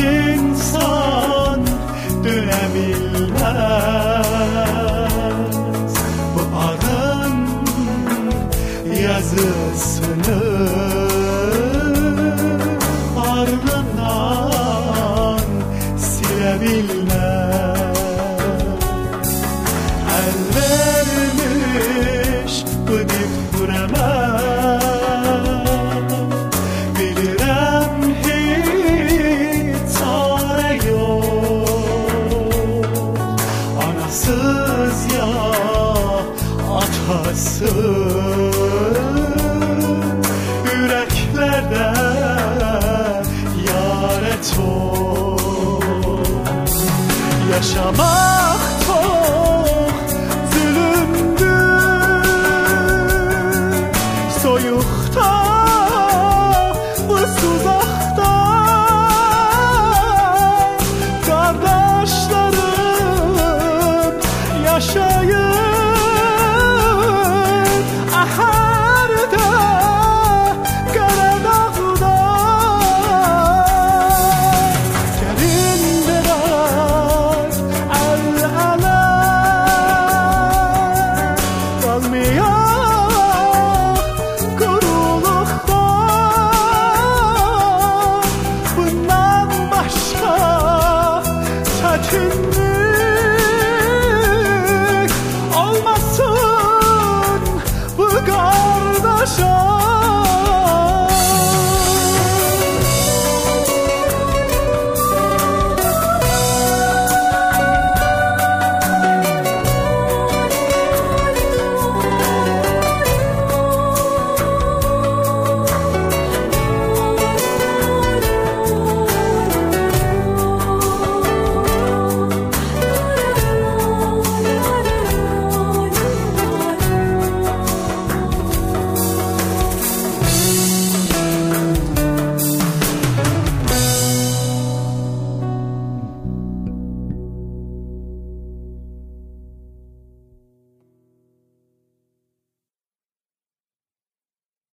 insan dönebilmez. Bu arın yazısını ardından silebilmez. El vermiş bu dip burama, bilirəm hiç çare yok. Anasız ya atasız, yüreklerde yâre çok. Yaşamak çok zulümdür, soyukta bu suzakta. Kardeşlerim yaşayın ahırda, Karadağ'da. Gelin biraz el-ele, kalmayaq quruluqda. Bundan başqa çətinlik